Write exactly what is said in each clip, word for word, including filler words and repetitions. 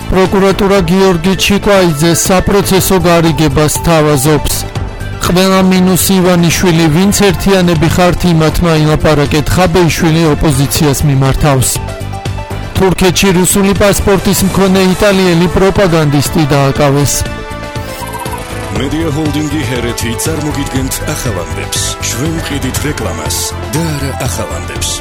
პროკურატურა გიორგი ჩიკვაიძეს საპროცესო გარიგებას თავაზობს. ყველა მინუს ივანიშვილი, ვინც ერთიანები ხართ, იმათმა ილაპარაკეთ, ხაბეიშვილი ოპოზიციას მიმართავს. თურქეთში რუსული პასპორტის მქონე იტალიელი პროპაგანდისტი დააკავეს. Media Holdingi ჰერეთი წარმოგიდგენთ ახალანდებს. ჩვენ ვყიდით რეკლამას და არა ახალანდებს.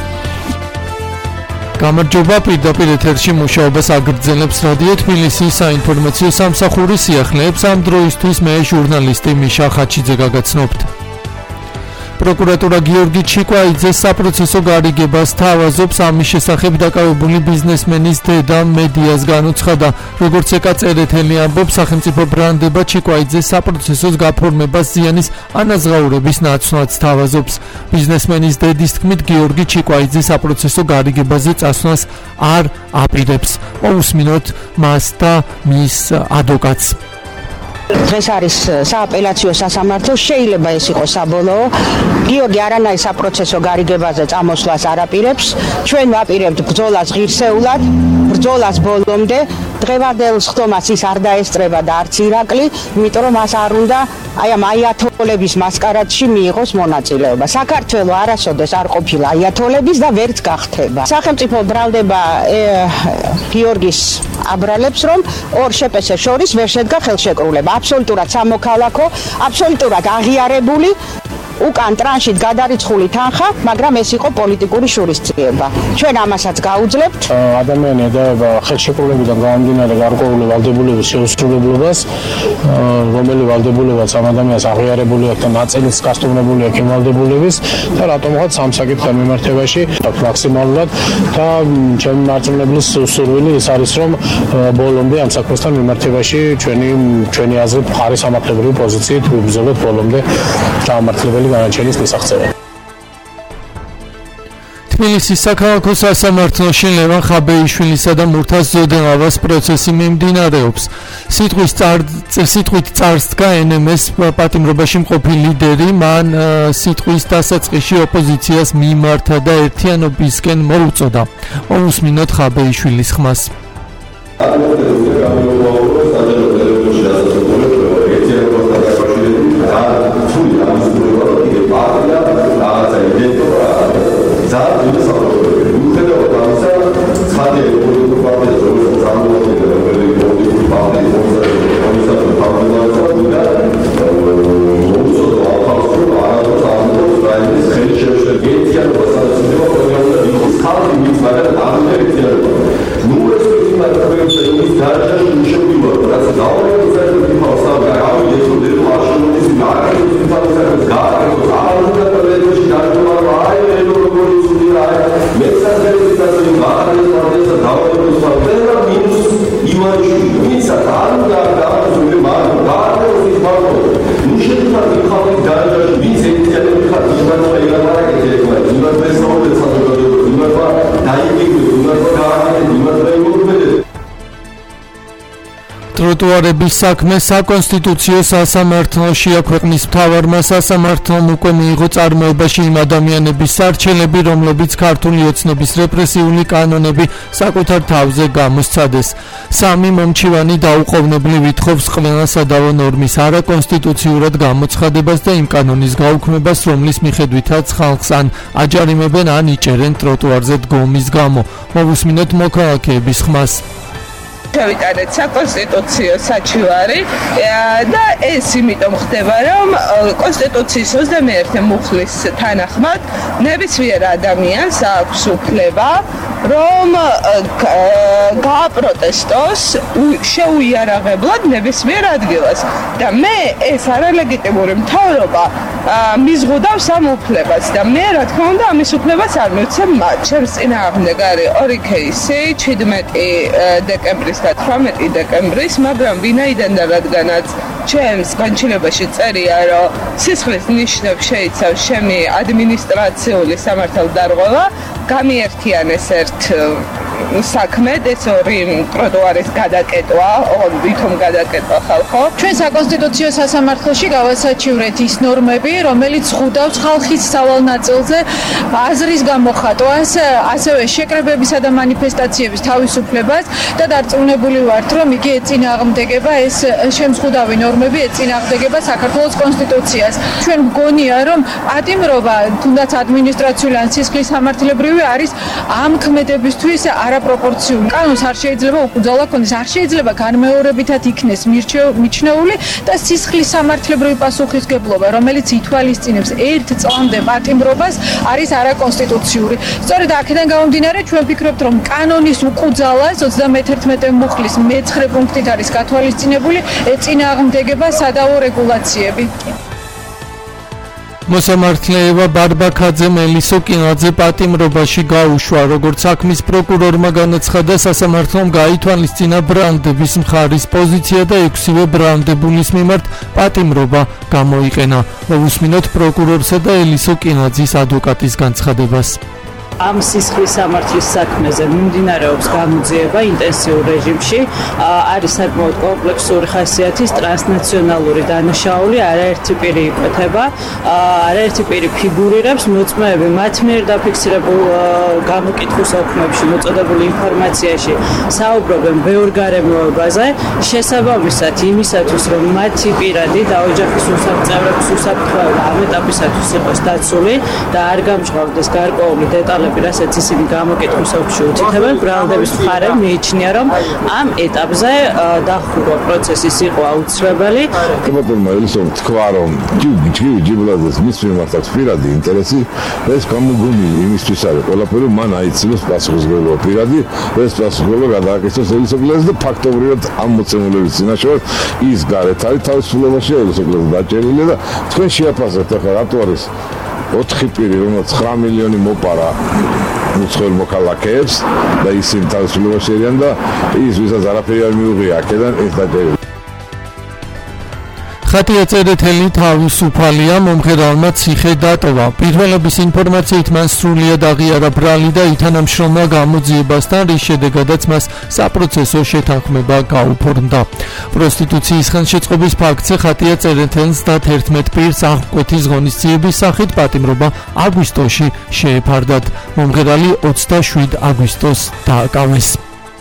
გამარჯობა, პირდაპირ ეთერში მუშაობას აგრძელებს რადიო თბილისის საინფორმაციო სამსახურის სიახლეებს. ამ დროისთვის მე ჟურნალისტი მიშა ხაჩიძე გაგაცნობთ. პროკურატურა გიორგი ჩიკვაიძეს საპროცესო გარიგებას თავაზობს. ამის შესახებ დაკავებული ბიზნესმენის დედა მედიას განუცხადა. როგორც ეკაწერეთელი ამბობს, სახელმწიფო ბრანდება ჩიკვაიძეს საპროცესოს გაფორმებას ზიანის ანაზღაურების ნაცვლად თავაზობს. ბიზნესმენის დედის თქმით, გიორგი ჩიკვაიძე საპროცესო გარიგებაზე წასვლას არ აპირებს. მოусმინოთ მას და მის ადვოკატს. დღეს არის სააპელაციო სასამართლო, შეიძლება ეს იყოს საბოლოო. გიორგი არანაირ საპროცესო გარიგებაზე წამოსვლას არ აპირებს. ჩვენ ვაპირებთ ბრძოლას ღირსეულად, ბრძოლას ბოლომდე. დღევანდელ ხტომას ის არ დაესწრება და არც ირაკლი, იმიტომ რომ მას არ უნდა აი ამ აიათოლების მასკარადში მიიღოს მონაწილეობა. საქართველო არასოდეს არ ყოფილა აიათოლების და ვერც გახდება. სახელმწიფო ბრალდება გიორგის აბრალებს, რომ ორ შეპესეს შორის ვერ შედგა ხელშეკრულება. აბსოლუტურად სამოქალაქო, აბსოლუტურად აღიარებული, უკან ტრანშით გადარიცხული თანხა, მაგრამ ეს იყო პოლიტიკური შურისძიება. ჩვენ ამასაც გაუძლებთ. ადამიანი ედავება ხელშეკრულებიდან გამომდინარე გარკვეული ვალდებულების შეუსრულებლობას, რომელი ვალდებულებაც ამ ადამიანს აღიარებული აქვს და ნაწილიც გასტუმრებული აქვს იმ ვალდებულების და რატომღაც ამ საკითხთან მიმართებაში მაქსიმალურად და ჩემი მარწმუნებლის სურვილი ის არის, რომ ბოლომდე ამ საქმესთან მიმართებაში ჩვენი ჩვენი აზრით მხარი სამართლებრივი პოზიციით ვიბრძოლოთ ბოლომდე გამართლებელი განაჩენის მისაღწევად. თბილისის საქალაქო სასამართლოში ლევან ხაბეიშვილისა და მურთაზ ზოდელავას პროცესი მიმდინარეობს. სიტყვის სიტყვით წარს დგა εν ემ ეს პატიმრობაში მყოფი ლიდერი, მან სიტყვის დასაწყისში ოპოზიციას მიმართა და ერთიანობისკენ მოუწოდა. მოусმინოთ ხაბეიშვილის ხმას. ტროტუარების საქმე საკონსტიტუციო სასამართლოშია. ქვეყნის მთავარმა სასამართლომ უკვე მიიღო წარმოებაში იმ ადამიანების სარჩელები, რომლებიც ქართული ოცნების რეპრესიული კანონები საკუთარ თავზე გამოსცადეს. სამი მომჩივანი დაუყოვნებლივ ითხოვს ყველა სადავო ნორმის არაკონსტიტუციურად გამოცხადებას და იმ კანონის გაუქმებას, რომლის მიხედვითაც ხალხს ან აჯარიმებენ, ან იჭერენ ტროტუარზე დგომის გამო. მოვუსმინოთ მოქალაქეების ხმას. შევიტანეთ საკონსტიტუციო საჩივარი და ეს იმიტომ ხდება, რომ კონსტიტუციის ოცდამეერთე მუხლის თანახმად ნებისმიერ ადამიანს აქვს უფლება, რომ გააპროტესტოს შეუიარაღებლად ნებისმიერ ადგილას და მე ეს არალეგიტიმური მთავრობა მიზღუდავს ამ უფლებას და მე რა თქმა უნდა ამის უფლებას არ მივცემ მათ. ჩემს წინააღმდეგ არის ორი кейსი, ჩვიდმეტი დეკემბრის და თვრამეტი დეკემბრის, მაგრამ ვინაიდან და რადგანაც ჩემს განჩინებაში წერია, რომ სისხლის ნიშნებს შეიცავს ჩემი ადმინისტრაციული სამართალდარღვევა, გამიერთიანეს ერთ საქმედ ეს ორი ტროტუარის გადაკეტვა, ოღონდ ვითომ გადაკეტვა ხალხო. ჩვენ საკონსტიტუციო სასამართლოში გავასაჩივრეთ ის ნორმები, რომელიც ხვდავს ხალხის სავალ ნაწილზე აზრის გამოხატვას, ასევე შეკრებებისა და მანიფესტაციების თავისუფლებას და დარწმუნებული ვართ, რომ იგი ეწინააღმდეგება ეს შემზღუდავი ნორმები ეწინააღმდეგება საქართველოს კონსტიტუციას. ჩვენ გგონია, რომ პატიმრობა, თუნდაც ადმინისტრაციული ან სისხლის სამართლებრივი არის ამ ქმედებისთვის არაპროპორციული. კანონს არ შეიძლება უკუძალვა ქონდეს, არ შეიძლება განმეორებითად იქნეს მიჩნეული და სისხლის სამართლებრივი პასუხისგებლობა, რომელიც ითვალისწინებს ერთ წლამდე პატიმრობას, არის არაკონსტიტუციური. სწორედ აქედან გამომდინარე, ჩვენ ვფიქრობთ, რომ კანონის უკუძალვას ოცდამეთერთმეტე მუხლის მეცხრე პუნქტით არის გათვალისწინებული ეწინააღმდეგება სადავო რეგულაციები. მოსამართლეება ბარბაქაძემ ელისო კინაძე პატიმრობაში გაუშვა, როგორც საქმის პროკურორმა განაცხადა, სასამართლომ გაითვალისწინა ბრალდების მხარის პოზიცია და ექვსივე ბრალდებულის მიმართ პატიმრობა გამოიყენა. მოვუსმინოთ პროკურორსა და ელისო კინაძის ადვოკატის განცხადებას. ამ სისხლის სამართლის საქმეზე მიმდინარეობს გამოძიება ინტენსიურ რეჟიმში, არის საკმაოდ კომპლექსური ხასიათის ტრანსნაციონალური დანაშაული, არაერთი პირი იკვეთება, არაერთი პირი ფიგურირებს, მოწმეები მათ მიერ დაფიქსირებულ გამოკითხვის საქმეებში მოწოდებული ინფორმაციაში საუბრობენ ბევრ გარემოებაზე, შესაბამისად იმისათვის, რომ მათი პირადი და ოჯახის უსაფრთხოების უსაფრთხოება ამ ეტაპისათვის იყოს დაცული და არ გამჟღავნდეს გარკვეული დეტალები, რასაც ისინი გამოკითხვის ოფში უთითებენ, ბრალდების მხარემ მიიჩნია, რომ ამ ეტაპზე დახურვა პროცესის იყო აუცილებელი. ბატონმა ელისომ თქვა, რომ ჯიბი ჯიბლაძეს მის მიმართ აქვს პირადი ინტერესი, ეს გამოგონილი იმისთვის არის ყველაფერი, მან აიცილოს პასუხისმგებლობა პირადი, ეს პასუხისმგებლობა გადააკეთოს ელისოკლეს და ფაქტობრივად ამ მოცემულების წინაშე ის გარეთ არის თავისუფლებაში ელისოკლეს დაჭერილი და თქვენ შეაფასებთ ახლა რატო არის ოთხი პირი, რომელიც ცხრა მილიონი მოპარა უცხოელ მოქალაქეებს და ისინი თავისუფლებაში არიან და ის ვისაც არაფერი არ მიუღია აქედან ეს დაჭერილი. ხატი აწერეთელი თავისუფალია, მომღერალმა ციხე დატოვა. პირველების ინფორმაციით მან სრულიად აღიარა ბრალი და ითანამშრომლა გამოძიებასთან, რის შედეგადაც მას საპროცესო შეთანხმება გაუფორმდა. პროსტიტუციის ხელშეწყობის ფაქტზე ხატი აწერეთელს და თერთმეტ პირს აღკვეთის ღონისძიების სახით პატიმრობა აგვისტოში შეეფარდათ. მომღერალი ოცდაშვიდ აგვისტოს დააკავეს.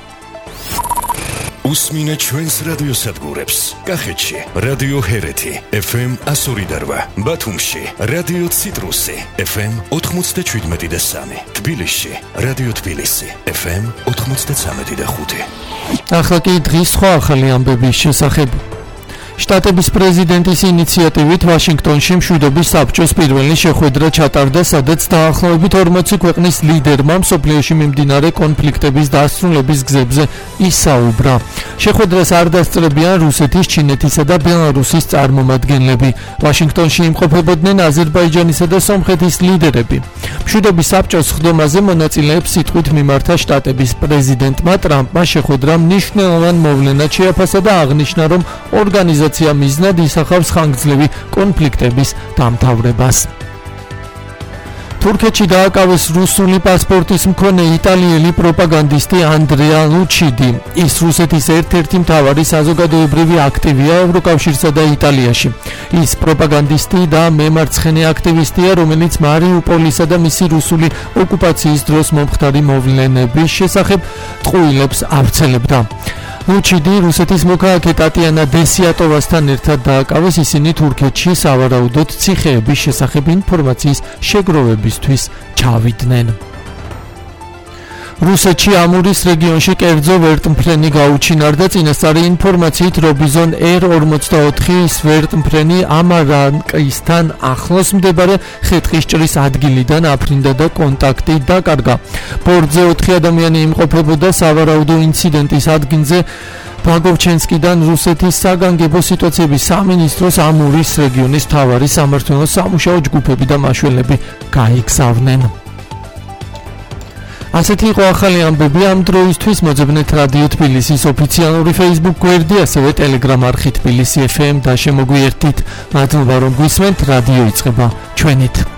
უსმინე ჩვენს რადიოსადგურებს. კახეთში რადიო ჰერეთი ეფ ემ εκατო ორი და რვა, ბათუმში რადიო ციტრუსი ეფ ემ ოთხმოცდაშვიდ და სამი, თბილისში რადიო თბილისი ეფ ემ ოთხმოცდაცამეტ და ხუთი. ახლა კი დღის სხვა ახალი ამბების შესახებ. შტატების პრეზიდენტის ინიციატივით ვაშინგტონში მშვიდობის საბჭოს პირველი შეხვედრა ჩატარდა, სადაც დაახლოებით ორმოცი ქვეყნის ლიდერმა მსოფლიოში მიმდინარე კონფლიქტების დასრულების გზებზე ისაუბრა. შეხვედრას არ დასწრებიან რუსეთის, ჩინეთისა და ბელარუსის წარმომადგენლები. ვაშინგტონში იმყოფებოდნენ აზერბაიჯანისა და სომხეთის ლიდერები. მშვიდობის საბჭოს ხდომაზე მონაწილეებს სიტყვით მიმართა შტატების პრეზიდენტმა ტრამპმა შეხვედრა მნიშვნელოვან მოვლენად შეაფასა და აღნიშნა, რომ ორგანიზაცია მიზნად ისახავს ხანგრძლივი კონფლიქტების დამთავრებას. თურქეთში დააკავეს რუსული პასპორტის მქონე იტალიელი პროპაგანდისტი ანდრეა ლუჩიდი. ის რუსეთის ერთ-ერთი მთავარი საზოგადოებრივი აქტივია ევროკავშირსა და იტალიაში. ის პროპაგანდისტი და მემარცხენე აქტივისტია, რომელიც მარიუპოლისა და მისი რუსული ოკუპაციის დროს მომხდარი მოვლენების შესახებ ტყუილებს ავრცელებდა. ლუჩიდი რუსეთის მოქალაქე ტატიანა დესიატოვასთან ერთად დააკავეს, ისინი თურქეთში სავარაუდოდ ციხეების შესახებ ინფორმაციის შეგროვებისთვის ჩავიდნენ. რუსეთში ამურის რეგიონში კერძო ვერტმფრენი გაუჩინარდა. წინასწარი ინფორმაციით რობიზონ ერ ორმოცდაოთხის ვერტმფრენი ამარანკისთან ახლოს მდებარე ხეტყისჭრის ადგილიდან აფრინდა და კონტაქტი დაკარგა. ბორტზე ოთხი ადამიანი იმყოფებოდა. სავარაუდო ინციდენტის ადგილზე ბაგოვჩენსკიდან რუსეთის საგანგებო სიტუაციების სამინისტროს ამურის რეგიონის მთავარი სამმართველო სამუშაო ჯგუფები და მაშველები გაიგზავნენ. ასეთი იყო ახალი ამბები ამ დროისთვის. მოძებნეთ რადიო თბილისის ოფიციალური Facebook გვერდი, ასევე Telegram არხი თბილისი ეფ ემ და შემოგვიერთდით. მადლობა რომ გვისმენთ. რადიო იწყება ჩვენით.